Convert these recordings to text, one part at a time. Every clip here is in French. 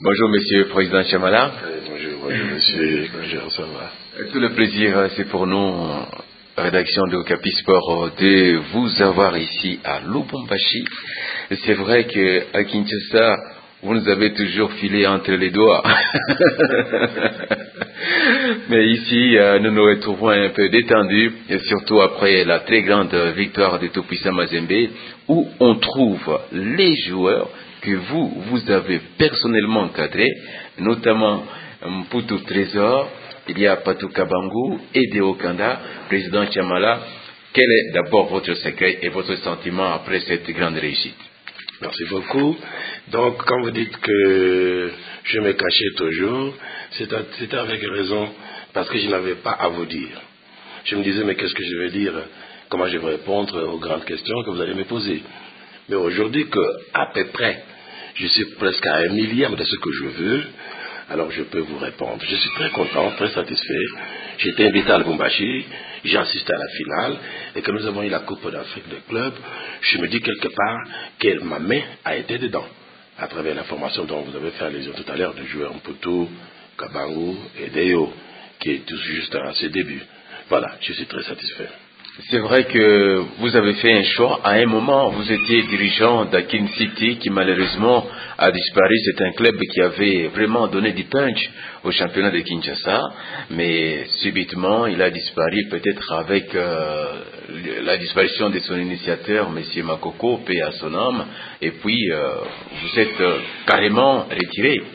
Bonjour Monsieur le Président Chamala. Bonjour Monsieur, bonjour, ça va. Tout le plaisir, c'est pour nous, rédaction de Okapi Sport, de vous avoir ici à Lubumbashi. C'est vrai qu'à Kinshasa, vous nous avez toujours filé entre les doigts. Mais ici, nous nous retrouvons un peu détendus, et surtout après la très grande victoire de Tout-Puissant Mazembe, où on trouve les joueurs que vous avez personnellement encadrés, notamment Mputu Trésor, il y a Patou Kabangu et Deo Kanda. Président Chamala, quel est d'abord votre secret et votre sentiment après cette grande réussite? Merci beaucoup. Donc, quand vous dites que je me cachais toujours, c'était avec raison, parce que je n'avais pas à vous dire. Je me disais, mais qu'est-ce que je vais dire? Comment je vais répondre aux grandes questions que vous allez me poser? Mais aujourd'hui, qu'à peu près, je suis presque à 1/1000 de ce que je veux, alors je peux vous répondre. Je suis très content, très satisfait. J'ai été invité à Lubumbashi, j'ai assisté à la finale, et quand nous avons eu la Coupe d'Afrique des clubs, je me dis quelque part que ma main a été dedans, à travers la formation dont vous avez fait allusion tout à l'heure, de joueurs Mputu, Kabangu et Deo, qui est tout juste à ses débuts. Voilà, je suis très satisfait. C'est vrai que vous avez fait un choix. À un moment, vous étiez dirigeant d'Akin City qui malheureusement a disparu. C'est un club qui avait vraiment donné du punch au championnat de Kinshasa. Mais subitement, il a disparu peut-être avec la disparition de son initiateur, M. Makoko, paix à son âme. Et puis, vous êtes carrément retiré.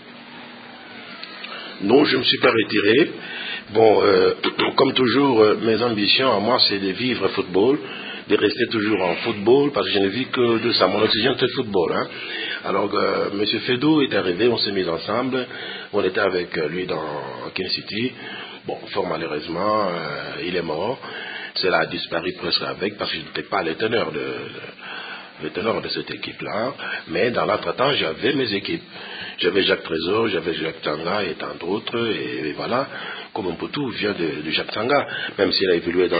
Non, je ne me suis pas retiré. Bon, comme toujours, mes ambitions à moi, c'est de vivre football, de rester toujours en football, parce que je ne vis que de ça. Mon oxygène, c'est le football. Hein. Alors, M. Fedo est arrivé, on s'est mis ensemble, on était avec lui dans Kin City. Bon, fort malheureusement, il est mort. Cela a disparu presque avec, parce que je n'étais pas le teneur de cette équipe-là, mais dans l'entretemps, j'avais mes équipes. J'avais Jacques Trésor, j'avais Jacques Tsanga et tant d'autres, et voilà, comme Mputu vient de Jacques Tsanga, même s'il a évolué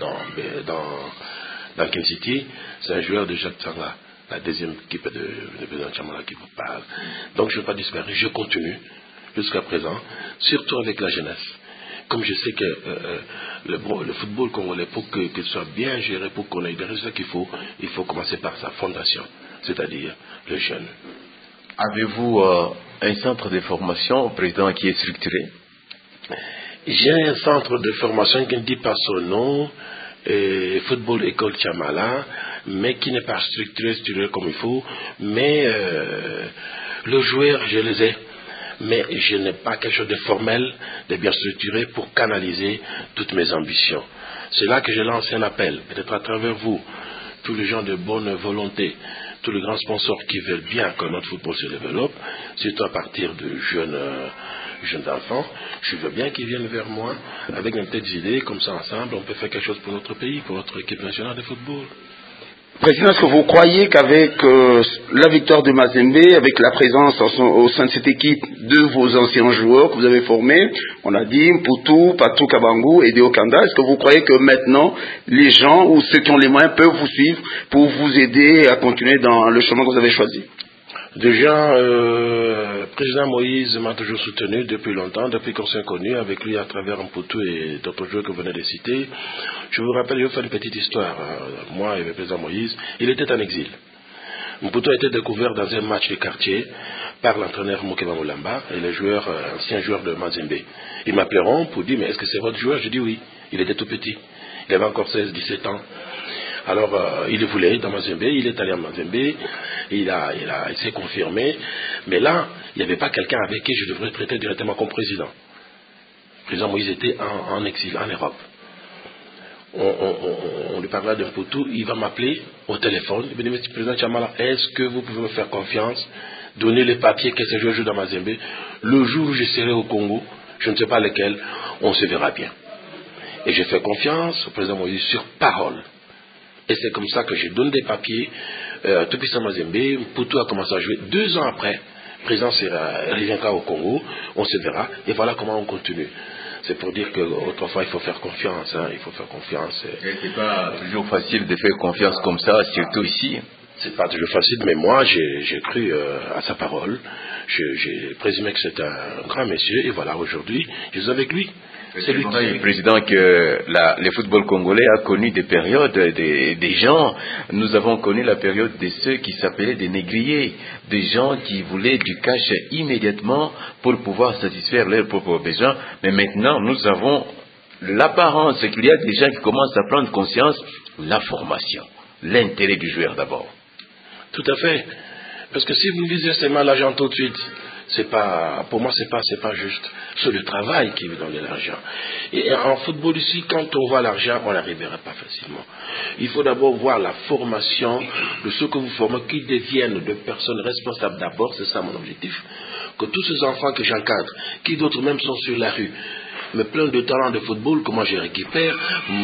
dans Kin City, c'est un joueur de Jacques Tsanga, la deuxième équipe de président Chamala qui vous parle. Donc je ne vais pas disparaître, je continue jusqu'à présent, surtout avec la jeunesse. Comme je sais que le football congolais, pour qu'il soit bien géré, pour qu'on ait des résultats qu'il faut, il faut commencer par sa fondation, c'est-à-dire le jeune. Avez-vous un centre de formation, président, qui est structuré? J'ai un centre de formation qui ne dit pas son nom, Football École Chamala, mais qui n'est pas structuré comme il faut, mais le joueur, je les ai. Mais je n'ai pas quelque chose de formel, de bien structuré pour canaliser toutes mes ambitions. C'est là que je lance un appel, peut-être à travers vous, tous les gens de bonne volonté, tous les grands sponsors qui veulent bien que notre football se développe, surtout à partir de jeunes enfants. Je veux bien qu'ils viennent vers moi avec une telle idée, comme ça ensemble, on peut faire quelque chose pour notre pays, pour notre équipe nationale de football. Président, est-ce que vous croyez qu'avec la victoire de Mazembe, avec la présence au sein de cette équipe de vos anciens joueurs que vous avez formés, on a dit Mputu, Patou Kabangu et Deo Kanda, est-ce que vous croyez que maintenant les gens ou ceux qui ont les moyens peuvent vous suivre pour vous aider à continuer dans le chemin que vous avez choisi? Déjà, le président Moïse m'a toujours soutenu depuis longtemps, depuis qu'on s'est connu avec lui à travers Mputu et d'autres joueurs que vous venez de citer. Je vous rappelle, je vais faire une petite histoire. Moi et le président Moïse, il était en exil. Mputu a été découvert dans un match de quartier par l'entraîneur Mokeba Moulamba et les joueurs, anciens joueurs de Mazembe. Ils m'appelleront pour dire, mais est-ce que c'est votre joueur? Je dis oui. Il était tout petit. Il avait encore 16-17 ans. Alors, il voulait dans Mazembe, il est allé à Mazembe, il s'est confirmé, mais là, il n'y avait pas quelqu'un avec qui je devrais traiter directement comme président. Le président Moïse était en exil, en Europe. On lui parlait d'un Mputu, il va m'appeler au téléphone, il me dit, monsieur le président Chamala, est-ce que vous pouvez me faire confiance, donner les papiers que ce joueur joue dans Mazembe, le jour où je serai au Congo, je ne sais pas lequel, on se verra bien. Et je fais confiance au président Moïse sur parole. Et c'est comme ça que je donne des papiers. Tout-Puissant Mazembe, Mputu a commencé à jouer 2 ans après. Le président reviendra au Congo, on se verra, et voilà comment on continue. C'est pour dire qu'autrefois il faut faire confiance, hein, il faut faire confiance. C'est pas toujours facile de faire confiance comme ça, surtout ici. C'est pas toujours facile, mais moi, j'ai cru à sa parole. J'ai présumé que c'était un grand monsieur, et voilà, aujourd'hui, je suis avec lui. C'est lui le président que le football congolais a connu des périodes, des gens. Nous avons connu la période de ceux qui s'appelaient des négriers, des gens qui voulaient du cash immédiatement pour pouvoir satisfaire leurs propres besoins. Mais maintenant, nous avons l'apparence qu'il y a des gens qui commencent à prendre conscience, la formation, l'intérêt du joueur d'abord. Tout à fait. Parce que si vous visez seulement l'argent tout de suite, pour moi, c'est pas juste. C'est le travail qui veut donner l'argent. Et en football ici, quand on voit l'argent, on n'arrivera pas facilement. Il faut d'abord voir la formation de ceux que vous formez, qui deviennent de personnes responsables d'abord, c'est ça mon objectif. Que tous ces enfants que j'encadre, qui d'autres même sont sur la rue, mais plein de talents de football, que moi je récupère,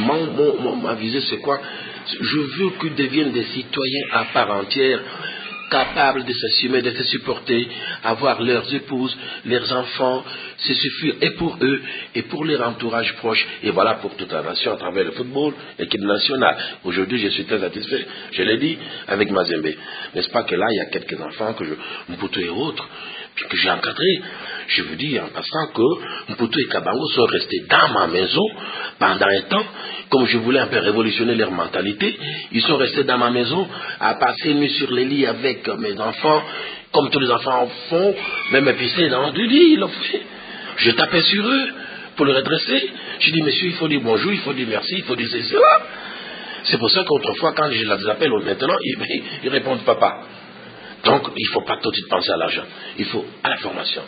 ma visée c'est quoi? Je veux qu'ils deviennent des citoyens à part entière, capables de s'assumer, de se supporter, avoir leurs épouses, leurs enfants, se suffire et pour eux et pour leur entourage proche. Et voilà pour toute la nation à travers le football, l'équipe nationale. Aujourd'hui, je suis très satisfait, je l'ai dit, avec Mazembe. N'est-ce pas que là, il y a quelques enfants que Mputu et autres, puis que j'ai encadrés. Je vous dis en passant que Mputu et Kabango sont restés dans ma maison pendant un temps, comme je voulais un peu révolutionner leur mentalité. Ils sont restés dans ma maison à passer une nuit sur les lits avec mes enfants, comme tous les enfants font, même pisser dans du lit, ils l'ont fait. Je tapais sur eux pour les redresser. Je dis, monsieur, il faut dire bonjour, il faut dire merci, il faut dire cela. C'est pour ça qu'autrefois, quand je les appelle maintenant, ils répondent papa. Donc, il ne faut pas tout de suite penser à l'argent. Il faut à la formation.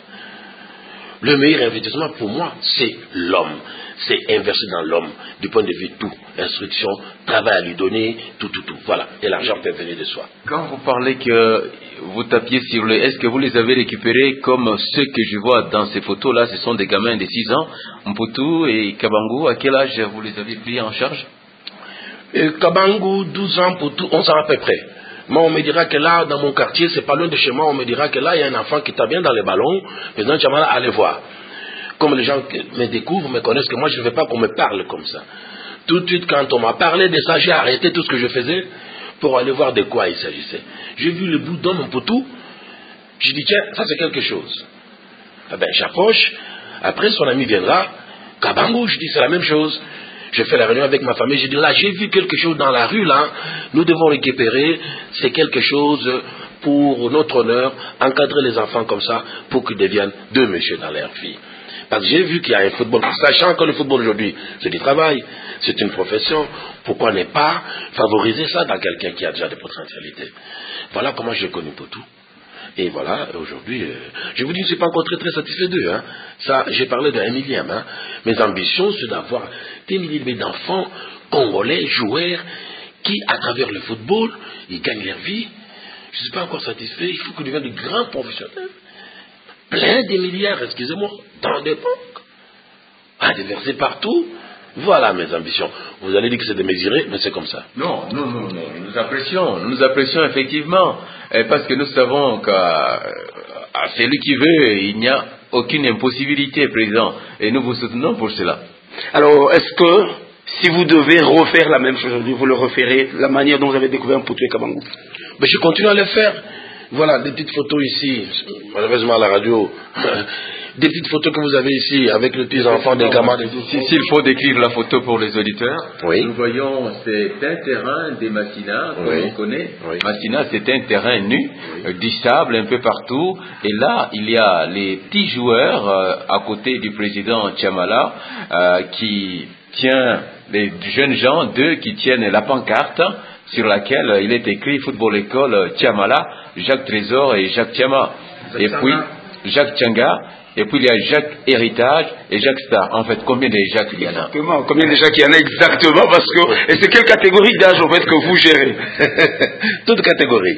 Le meilleur investissement pour moi, c'est l'homme. C'est investir dans l'homme, du point de vue tout. Instruction, travail à lui donner, tout. Voilà. Et l'argent peut venir de soi. Quand vous parlez que vous tapiez sur le... Est-ce que vous les avez récupérés comme ceux que je vois dans ces photos-là? Ce sont des gamins de 6 ans. Mputu et Kabango, à quel âge vous les avez pris en charge? Kabango, 12 ans, Mputu, 11 ans à peu près. Moi, on me dira que là, dans mon quartier, c'est pas loin de chez moi, on me dira que là, il y a un enfant qui tape bien dans les ballons. Président Chamala, allez voir. Comme les gens me découvrent, me connaissent, que moi, je ne veux pas qu'on me parle comme ça. Tout de suite, quand on m'a parlé de ça, j'ai arrêté tout ce que je faisais pour aller voir de quoi il s'agissait. J'ai vu le bout d'homme Mputu. J'ai dit, tiens, ça c'est quelque chose. Eh ben, j'approche. Après, son ami viendra. Kabango, je dis, c'est la même chose. Je fais la réunion avec ma famille, j'ai dit là, j'ai vu quelque chose dans la rue, là, nous devons récupérer, c'est quelque chose pour notre honneur, encadrer les enfants comme ça, pour qu'ils deviennent deux messieurs dans leur vie. Parce que j'ai vu qu'il y a un football, sachant que le football aujourd'hui, c'est du travail, c'est une profession, pourquoi ne pas favoriser ça dans quelqu'un qui a déjà des potentialités. Voilà comment j'ai connu Mputu. Et voilà, aujourd'hui, je vous dis, je ne suis pas encore très satisfait d'eux. Hein. Ça, j'ai parlé d'un millième. Hein. Mes ambitions, c'est d'avoir des milliers d'enfants congolais, joueurs, qui, à travers le football, ils gagnent leur vie. Je ne suis pas encore satisfait. Il faut qu'ils deviennent de grands professionnels. Plein de milliards, excusez-moi, dans des banques. À déverser partout. Voilà mes ambitions. Vous allez dire que c'est démesuré, mais c'est comme ça. Non. Nous apprécions effectivement, parce que nous savons qu'à celui qui veut, il n'y a aucune impossibilité, président. Et nous vous soutenons pour cela. Alors, est-ce que, si vous devez refaire la même chose aujourd'hui, vous le referez, la manière dont vous avez découvert Mputu et Kabango? Mais je continue à le faire. Voilà, des petites photos ici, malheureusement à la radio. Des petites photos que vous avez ici avec les petits enfants des gamins. S'il faut décrire la photo pour les auditeurs, oui. Nous voyons, c'est un terrain des Massina, comme on connaît. Oui. Massina, c'est un terrain nu, du sable un peu partout. Et là, il y a les petits joueurs à côté du président Chamala qui tient, les jeunes gens, d'eux qui tiennent la pancarte sur laquelle il est écrit Football École Chamala, Jacques Trésor et Jacques Chama. Et puis Jacques Tchanga. Et puis il y a Jacques Héritage et Jacques Star. En fait, combien de Jacques il y en a? Exactement. Combien de Jacques il y en a exactement? Parce que, et c'est quelle catégorie d'âge en fait que vous gérez? Toute catégorie.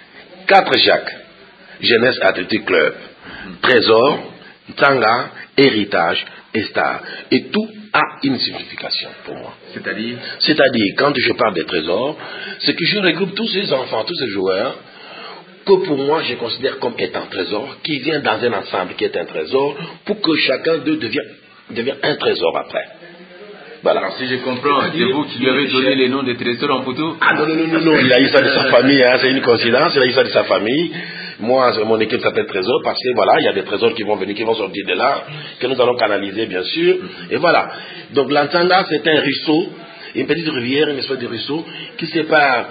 4 Jacques. Jeunesse Athletic Club. Trésor, Tanga, Héritage et Star. Et tout a une signification pour moi. C'est-à-dire, quand je parle des trésors, c'est que je regroupe tous ces enfants, tous ces joueurs, que pour moi je considère comme étant trésor, qui vient dans un ensemble qui est un trésor, pour que chacun d'eux devienne un trésor après. Voilà. Alors, si je comprends, c'est vous qui lui avez donné les noms des trésors en Poutou? Ah non, il a eu ça de sa famille, hein, c'est une coïncidence, il a eu ça de sa famille. Moi, mon équipe s'appelle Trésor parce que voilà, il y a des trésors qui vont venir, qui vont sortir de là, que nous allons canaliser bien sûr. Et voilà. Donc l'Antanga, c'est un ruisseau, une petite rivière, une espèce de ruisseau qui sépare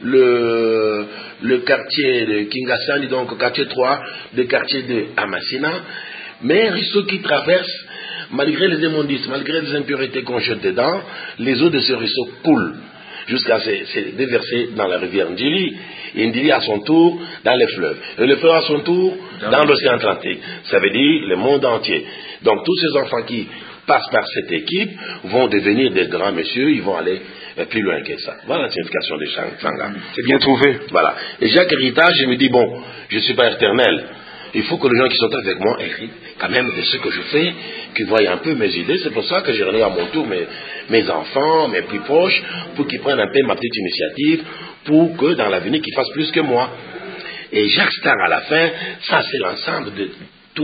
le quartier de Kingasani, donc quartier 3, du quartier de Amasina, mais un ruisseau qui traverse, malgré les immondices, malgré les impuretés qu'on jette dedans, les eaux de ce ruisseau coulent jusqu'à se déverser dans la rivière Ndili, et Ndili à son tour dans les fleuves, et le fleuve à son tour dans l'océan Atlantique. Ça veut dire le monde entier. Donc tous ces enfants qui passent par cette équipe vont devenir des grands messieurs, ils vont aller plus loin que ça. Voilà la signification des Tsanga. C'est bien trouvé. Voilà. Et Jacques Héritage, je me dis, bon, je ne suis pas éternel. Il faut que les gens qui sont avec moi héritent quand même de ce que je fais, qu'ils voient un peu mes idées. C'est pour ça que j'ai rené à mon tour mes enfants, mes plus proches, pour qu'ils prennent un peu ma petite initiative, pour que dans l'avenir, qu'ils fassent plus que moi. Et Jacques Star, à la fin, ça c'est l'ensemble de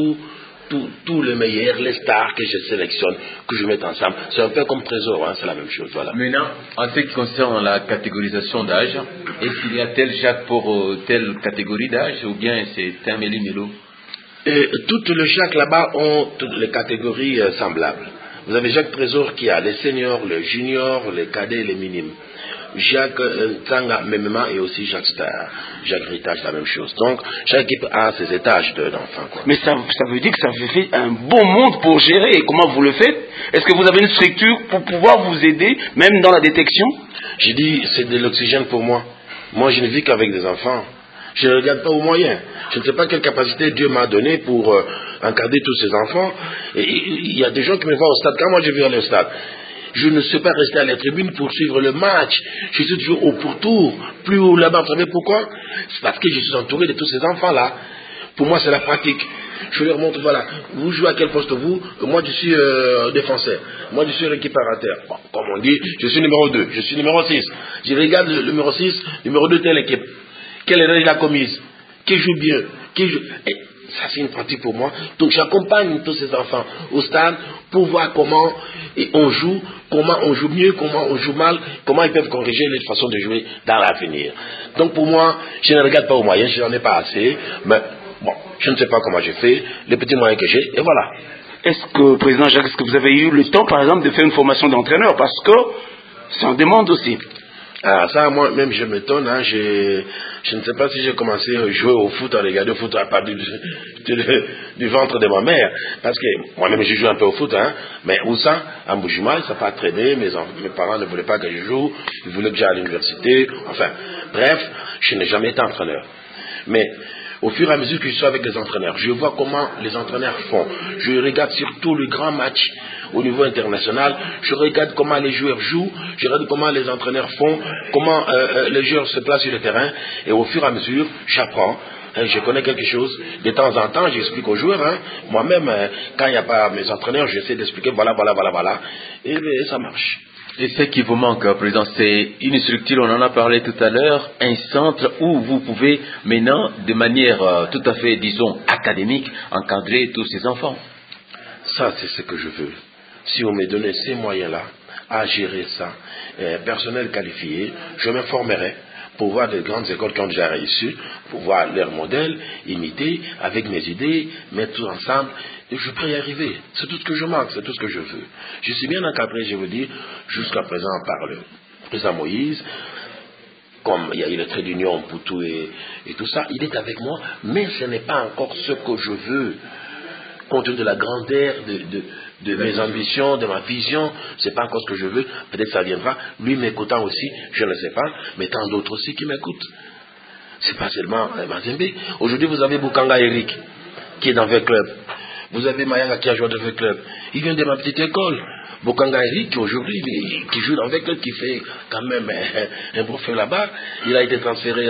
tout le meilleur, les stars que je sélectionne, que je mets ensemble. C'est un peu comme Trésor, hein, c'est la même chose. Voilà. Maintenant, en ce qui concerne la catégorisation d'âge, est-ce qu'il y a tel Jacques pour telle catégorie d'âge ou bien c'est un méli-mélo? Toutes les Jacques là-bas ont toutes les catégories semblables. Vous avez Jacques Trésor qui a les seniors, les juniors, les cadets et les minimes. Jacques Tsanga, Memema et aussi Jacques Star. Jacques Héritage, la même chose. Donc, chaque équipe a ses étages d'enfants. Mais ça veut dire que ça fait un bon monde pour gérer. Et comment vous le faites? Est-ce que vous avez une structure pour pouvoir vous aider, même dans la détection? J'ai dit, c'est de l'oxygène pour moi. Moi, je ne vis qu'avec des enfants. Je ne regarde pas aux moyens. Je ne sais pas quelle capacité Dieu m'a donnée pour encadrer tous ces enfants. Et il y a des gens qui me voient au stade. Quand moi je vais aller au stade, je ne sais pas rester à la tribune pour suivre le match. Je suis toujours au pourtour, plus haut là-bas. Vous savez pourquoi? C'est parce que je suis entouré de tous ces enfants-là. Pour moi, c'est la pratique. Je leur montre, voilà, vous jouez à quel poste vous? Moi, je suis défenseur. Moi, je suis récupérateur. Bon, comme on dit, je suis numéro 2, je suis numéro 6. Je regarde le numéro 6, numéro 2, telle équipe. Quelle erreur il a commise? Qui joue bien? Qui joue... Et ça, c'est une pratique pour moi. Donc, j'accompagne tous ces enfants au stade pour voir comment on joue mieux, comment on joue mal, comment ils peuvent corriger les façons de jouer dans l'avenir. Donc, pour moi, je ne regarde pas aux moyens, je n'en ai pas assez, mais bon, je ne sais pas comment j'ai fait, les petits moyens que j'ai, et voilà. Est-ce que, Président Jacques, est-ce que vous avez eu le temps, par exemple, de faire une formation d'entraîneur? Parce que ça en demande aussi. Ah, ça, moi-même, je m'étonne. Hein, je ne sais pas si j'ai commencé à jouer au foot, à regarder au foot à partir du ventre de ma mère. Parce que moi-même, je joue un peu au foot. Hein, mais où ça? À Mbujimaï, ça n'a pas traîné. Mes parents ne voulaient pas que je joue. Ils voulaient que j'aille à l'université. Enfin, bref, je n'ai jamais été entraîneur. Mais au fur et à mesure que je suis avec les entraîneurs, je vois comment les entraîneurs font. Je regarde surtout les grands matchs au niveau international. Je regarde comment les joueurs jouent. Je regarde comment les entraîneurs font, comment les joueurs se placent sur le terrain. Et au fur et à mesure, j'apprends. Je connais quelque chose. De temps en temps, j'explique aux joueurs. Hein. Moi-même, quand il n'y a pas mes entraîneurs, j'essaie d'expliquer voilà. Et ça marche. Et ce qui vous manque, Président, c'est une structure, on en a parlé tout à l'heure, un centre où vous pouvez maintenant, de manière tout à fait, disons, académique, encadrer tous ces enfants. Ça, c'est ce que je veux. Si on me donnait ces moyens-là à gérer ça, personnel qualifié, je me formerai pour voir des grandes écoles qui ont déjà réussi, pour voir leurs modèles, imiter avec mes idées, mettre tout ensemble, et je peux y arriver. C'est tout ce que je manque, c'est tout ce que je veux. Je suis bien encadré, je veux dire, jusqu'à présent par le président Moïse, comme il y a eu le trait d'union pour tout et tout ça, il est avec moi, mais ce n'est pas encore ce que je veux. Compte tenu de la grandeur de mes ambitions, de ma vision, c'est pas encore ce que je veux, peut-être ça viendra, lui m'écoutant aussi, je ne sais pas, mais tant d'autres aussi qui m'écoutent. C'est pas seulement Mazembe. Aujourd'hui, vous avez Bukanga Eric, qui est dans le club. Vous avez Mayanga qui a joué dans le club. Il vient de ma petite école. Bukanga Eric, qui aujourd'hui, qui joue dans le club, qui fait quand même un beau feu là-bas. Il a été transféré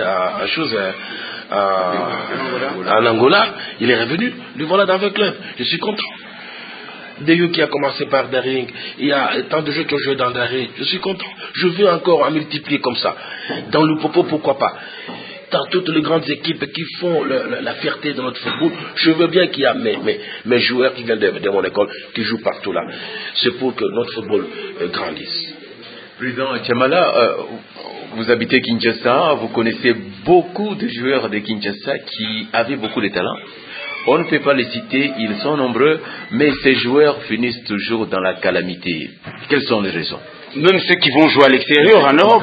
en Angola, il est revenu, lui voilà dans le club. Je suis content. Deyou qui a commencé par Daring, il y a tant de jeux qui ont joué dans Daring, je suis content. Je veux encore en multiplier comme ça. Dans le Popo, pourquoi pas. dans toutes les grandes équipes qui font la fierté de notre football, je veux bien qu'il y a mes joueurs qui viennent de mon école, qui jouent partout là. C'est pour que notre football grandisse. Président Tchamala, vous habitez Kinshasa, vous connaissez beaucoup de joueurs de Kinshasa qui avaient beaucoup de talent. On ne peut pas les citer, ils sont nombreux, mais ces joueurs finissent toujours dans la calamité. Quelles sont les raisons? Même ceux qui vont jouer à l'extérieur, en Europe.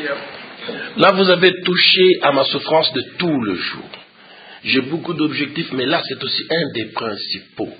Là, vous avez touché à ma souffrance de tout le jour. J'ai beaucoup d'objectifs, mais là, c'est aussi un des principaux.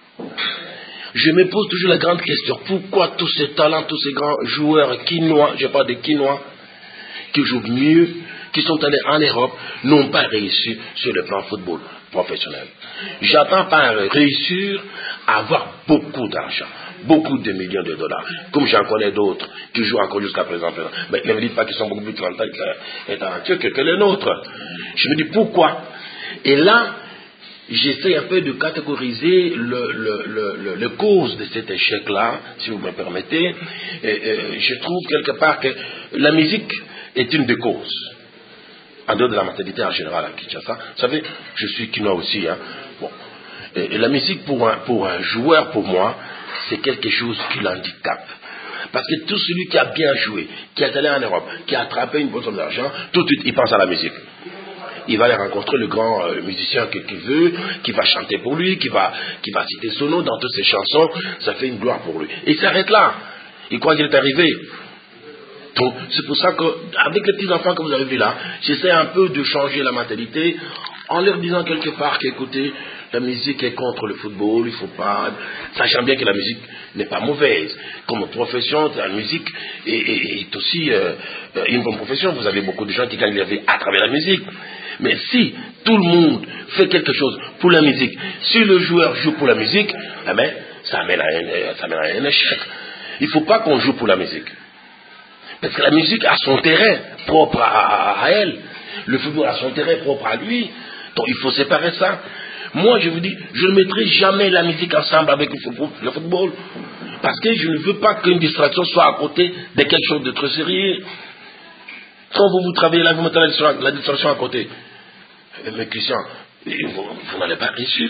Je me pose toujours la grande question, pourquoi tous ces talents, tous ces grands joueurs quinois, je parle des quinois, qui jouent mieux, qui sont allés en Europe, n'ont pas réussi sur le plan football professionnel. J'attends par réussir à avoir beaucoup d'argent, beaucoup de millions de dollars, comme j'en connais d'autres qui jouent encore jusqu'à présent. Mais ne me dites pas qu'ils sont beaucoup plus talentueux que les nôtres. Je me dis pourquoi? Et là, j'essaie un peu de catégoriser le cause de cet échec-là, si vous me permettez. Je trouve quelque part que la musique est une des causes. En dehors de la mentalité en général à Kinshasa. Vous savez, je suis quinois aussi. Hein. Bon. Et la musique, pour un joueur, pour moi, c'est quelque chose qui l'handicape. Parce que tout celui qui a bien joué, qui est allé en Europe, qui a attrapé une bonne somme d'argent, tout de suite, il pense à la musique. Il va aller rencontrer le grand musicien qu'il veut, qui va chanter pour lui, qui va citer son nom dans toutes ses chansons. Ça fait une gloire pour lui. Et il s'arrête là. Il croit qu'il est arrivé. Donc, c'est pour ça qu'avec les petits-enfants que vous avez vus là, j'essaie un peu de changer la mentalité en leur disant quelque part qu'écoutez, la musique est contre le football, il ne faut pas... Sachant bien que la musique n'est pas mauvaise. Comme profession, la musique est aussi une bonne profession. Vous avez beaucoup de gens qui gagnent leur vie à travers la musique. Mais si tout le monde fait quelque chose pour la musique, si le joueur joue pour la musique, eh bien, ça amène à un échec. Il ne faut pas qu'on joue pour la musique. Parce que la musique a son terrain propre à elle. Le football a son terrain propre à lui. Donc il faut séparer ça. Moi, je vous dis, je ne mettrai jamais la musique ensemble avec le football. Parce que je ne veux pas qu'une distraction soit à côté de quelque chose de très sérieux. Quand vous travaillez là, vous mettez la distraction à côté. Mais Christian, vous n'allez pas réussir.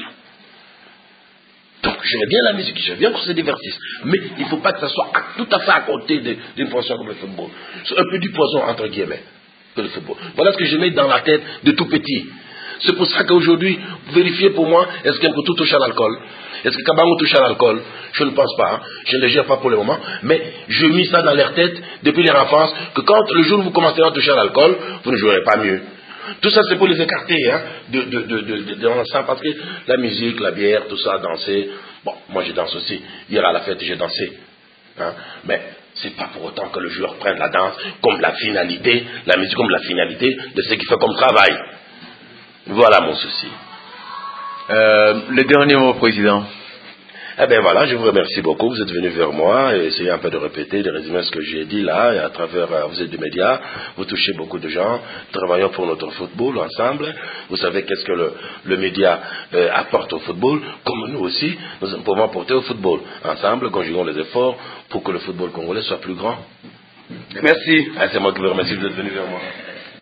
Donc, j'aime bien la musique, j'aime bien qu'on se divertisse. Mais il ne faut pas que ça soit tout à fait à côté d'une poisson comme le football. C'est un peu du poison, entre guillemets, que le football. Voilà ce que je mets dans la tête de tout petit. C'est pour ça qu'aujourd'hui, vérifiez pour moi, est-ce qu'Mputu touche à l'alcool? Est-ce que Kabango touche à l'alcool? Je ne pense pas. Hein. Je ne le gère pas pour le moment. Mais je mis ça dans leur tête, depuis leur enfance, que quand le jour où vous commencerez à toucher à l'alcool, vous ne jouerez pas mieux. Tout ça, c'est pour les écarter hein, de l'ensemble, parce que la musique, la bière, tout ça, danser. Bon, moi, je danse aussi. Hier à la fête, j'ai dansé. Hein, mais c'est pas pour autant que le joueur prenne la danse comme la finalité, la musique comme la finalité de ce qu'il fait comme travail. Voilà mon souci. Le dernier mot, Président. Eh bien voilà, je vous remercie beaucoup. Vous êtes venu vers moi et essayez un peu de répéter, de résumer ce que j'ai dit là. Et à travers, vous êtes des médias, vous touchez beaucoup de gens. Travaillons pour notre football ensemble. Vous savez qu'est-ce que le média apporte au football, comme nous aussi, nous pouvons apporter au football. Ensemble, conjuguons les efforts pour que le football congolais soit plus grand. Merci. C'est moi qui vous remercie d'être venu vers moi.